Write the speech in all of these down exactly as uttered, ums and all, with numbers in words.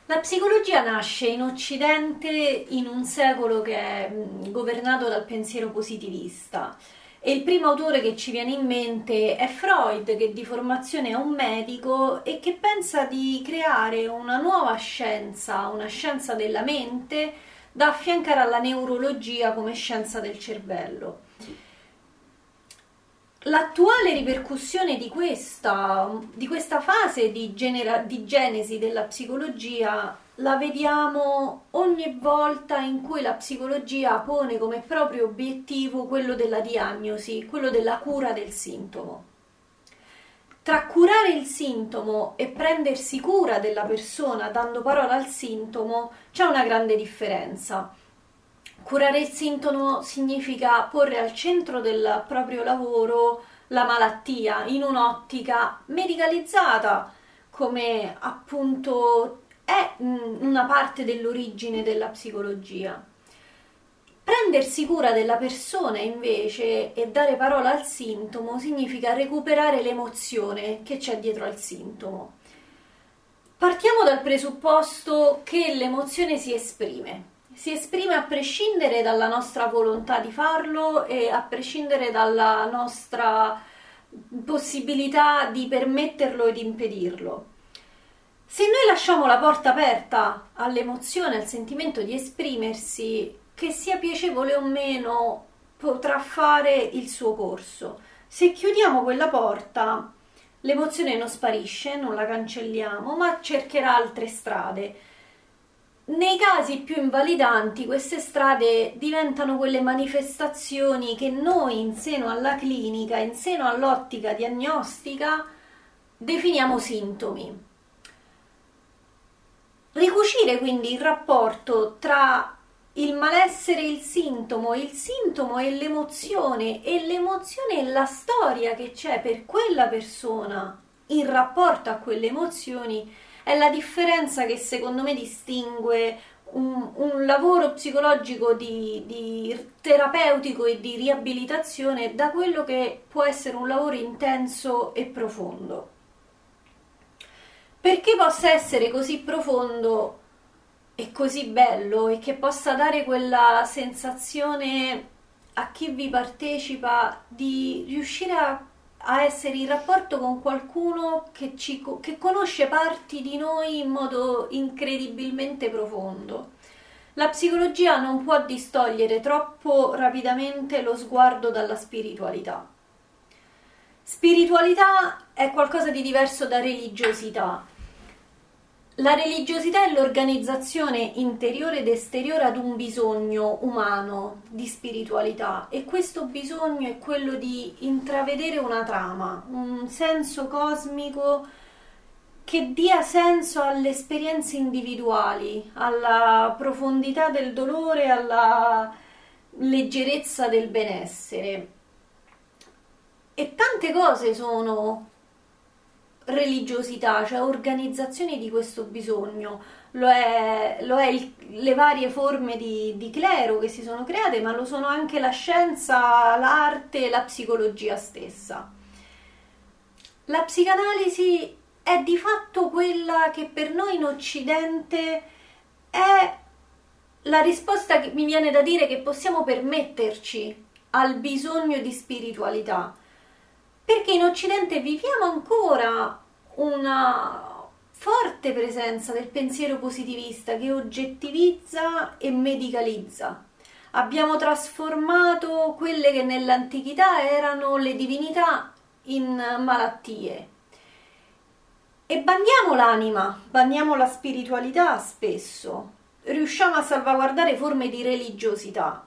La psicologia nasce in Occidente in un secolo che è mh, governato dal pensiero positivista e il primo autore che ci viene in mente è Freud, che di formazione è un medico e che pensa di creare una nuova scienza, una scienza della mente da affiancare alla neurologia come scienza del cervello. L'attuale ripercussione di questa, di questa fase di, genera- di genesi della psicologia la vediamo ogni volta in cui la psicologia pone come proprio obiettivo quello della diagnosi, quello della cura del sintomo. Tra curare il sintomo e prendersi cura della persona dando parola al sintomo c'è una grande differenza. Curare il sintomo significa porre al centro del proprio lavoro la malattia in un'ottica medicalizzata, come appunto è una parte dell'origine della psicologia. Prendersi cura della persona invece e dare parola al sintomo significa recuperare l'emozione che c'è dietro al sintomo. Partiamo dal presupposto che l'emozione si esprime. Si esprime a prescindere dalla nostra volontà di farlo e a prescindere dalla nostra possibilità di permetterlo e di impedirlo. Se noi lasciamo la porta aperta all'emozione, al sentimento di esprimersi, che sia piacevole o meno, potrà fare il suo corso. Se chiudiamo quella porta, l'emozione non sparisce, non la cancelliamo, ma cercherà altre strade. Nei casi più invalidanti queste strade diventano quelle manifestazioni che noi in seno alla clinica, in seno all'ottica diagnostica, definiamo sintomi. Ricucire quindi il rapporto tra il malessere e il sintomo, il sintomo e l'emozione e l'emozione e la storia che c'è per quella persona in rapporto a quelle emozioni è la differenza che secondo me distingue un, un lavoro psicologico di, di terapeutico e di riabilitazione da quello che può essere un lavoro intenso e profondo. Perché possa essere così profondo e così bello e che possa dare quella sensazione a chi vi partecipa di riuscire a a essere in rapporto con qualcuno che, ci, che conosce parti di noi in modo incredibilmente profondo. La psicologia non può distogliere troppo rapidamente lo sguardo dalla spiritualità. Spiritualità è qualcosa di diverso da religiosità. La religiosità è l'organizzazione interiore ed esteriore ad un bisogno umano di spiritualità e questo bisogno è quello di intravedere una trama, un senso cosmico che dia senso alle esperienze individuali, alla profondità del dolore, alla leggerezza del benessere. E tante cose sono religiosità, cioè organizzazione di questo bisogno, lo è, lo è il, le varie forme di, di clero che si sono create, ma lo sono anche la scienza, l'arte, la psicologia stessa. La psicanalisi è di fatto quella che per noi in Occidente è la risposta che mi viene da dire che possiamo permetterci al bisogno di spiritualità. Perché in Occidente viviamo ancora una forte presenza del pensiero positivista che oggettivizza e medicalizza. Abbiamo trasformato quelle che nell'antichità erano le divinità in malattie. E bandiamo l'anima, bandiamo la spiritualità spesso. Riusciamo a salvaguardare forme di religiosità.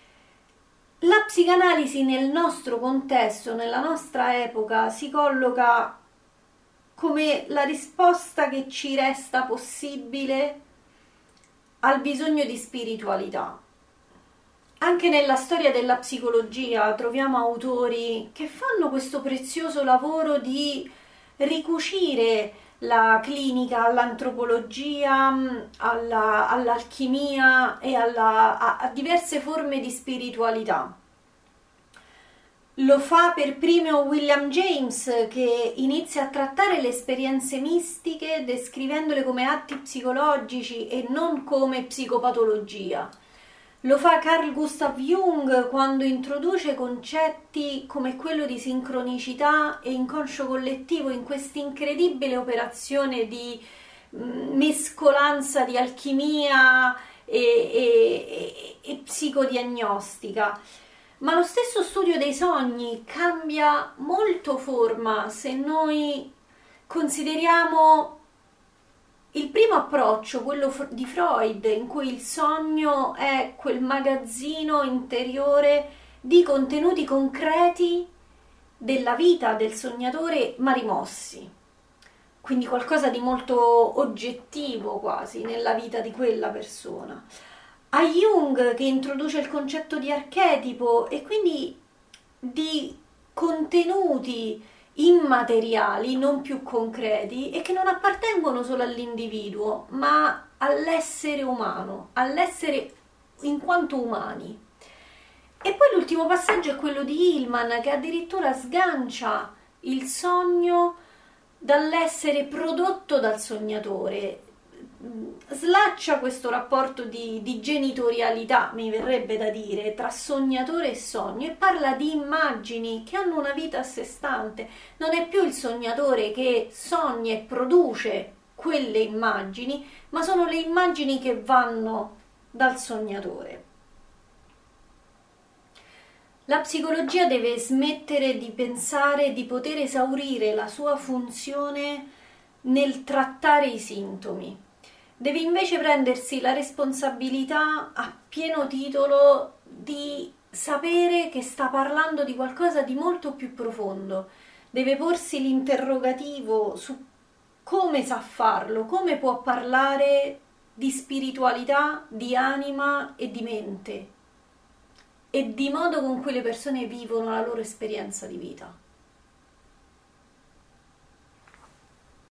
La psicanalisi nel nostro contesto, nella nostra epoca, si colloca come la risposta che ci resta possibile al bisogno di spiritualità. Anche nella storia della psicologia troviamo autori che fanno questo prezioso lavoro di ricucire la clinica all'antropologia, alla, all'alchimia e alla, a, a diverse forme di spiritualità. Lo fa per primo William James, che inizia a trattare le esperienze mistiche descrivendole come atti psicologici e non come psicopatologia. Lo fa Carl Gustav Jung quando introduce concetti come quello di sincronicità e inconscio collettivo in questa incredibile operazione di mescolanza di alchimia e, e, e, e psicodiagnostica. Ma lo stesso studio dei sogni cambia molto forma se noi consideriamo il primo approccio, quello di Freud, in cui il sogno è quel magazzino interiore di contenuti concreti della vita del sognatore ma rimossi. Quindi qualcosa di molto oggettivo quasi nella vita di quella persona. A Jung, che introduce il concetto di archetipo e quindi di contenuti immateriali, non più concreti, e che non appartengono solo all'individuo, ma all'essere umano, all'essere in quanto umani. E poi l'ultimo passaggio è quello di Hillman, che addirittura sgancia il sogno dall'essere prodotto dal sognatore, slaccia questo rapporto di, di genitorialità, mi verrebbe da dire, tra sognatore e sogno, e parla di immagini che hanno una vita a sé stante. Non è più il sognatore che sogna e produce quelle immagini, ma sono le immagini che vanno dal sognatore. La psicologia deve smettere di pensare di poter esaurire la sua funzione nel trattare i sintomi. Deve invece prendersi la responsabilità a pieno titolo di sapere che sta parlando di qualcosa di molto più profondo. Deve porsi l'interrogativo su come sa farlo, come può parlare di spiritualità, di anima e di mente, e di modo con cui le persone vivono la loro esperienza di vita.